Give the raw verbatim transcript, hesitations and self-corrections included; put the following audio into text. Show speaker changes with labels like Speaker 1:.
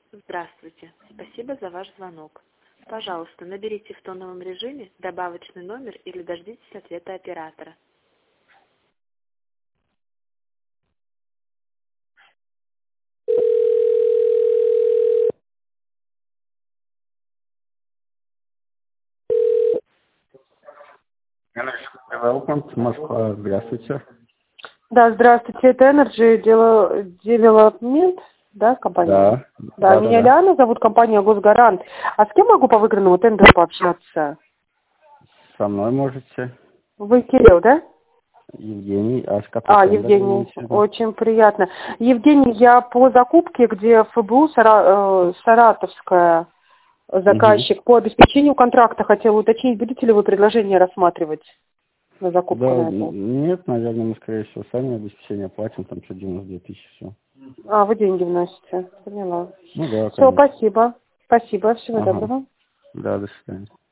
Speaker 1: Здравствуйте. Спасибо за ваш звонок. Пожалуйста, наберите в тоновом режиме добавочный номер или дождитесь ответа оператора.
Speaker 2: Welcome to Москва. Здравствуйте.
Speaker 3: Да, здравствуйте, это Energy Development, да, компания?
Speaker 2: Да.
Speaker 3: Да,
Speaker 2: Да,
Speaker 3: меня
Speaker 2: да, да.
Speaker 3: Лиана зовут, компания Госгарант. А с кем могу по выигранному тендеру пообщаться?
Speaker 2: Со мной можете.
Speaker 3: Вы Кирилл, да?
Speaker 2: Евгений. А с какой
Speaker 3: А,
Speaker 2: тендер вы
Speaker 3: Евгений,
Speaker 2: имеете в виду?
Speaker 3: очень приятно. Евгений, я по закупке, где ФБУ Сара- э, Саратовская
Speaker 2: Угу.
Speaker 3: заказчик, по обеспечению контракта хотела уточнить, будете ли вы предложение рассматривать на закупку
Speaker 2: Да,
Speaker 3: на это?
Speaker 2: н- нет, наверное, мы, скорее всего, сами обеспечение платим, там что девяносто две тысячи, все.
Speaker 3: А, вы деньги вносите, поняла.
Speaker 2: Ну да,
Speaker 3: Все,
Speaker 2: конечно.
Speaker 3: спасибо. Спасибо, всего
Speaker 2: Ага.
Speaker 3: доброго.
Speaker 2: Да, до свидания.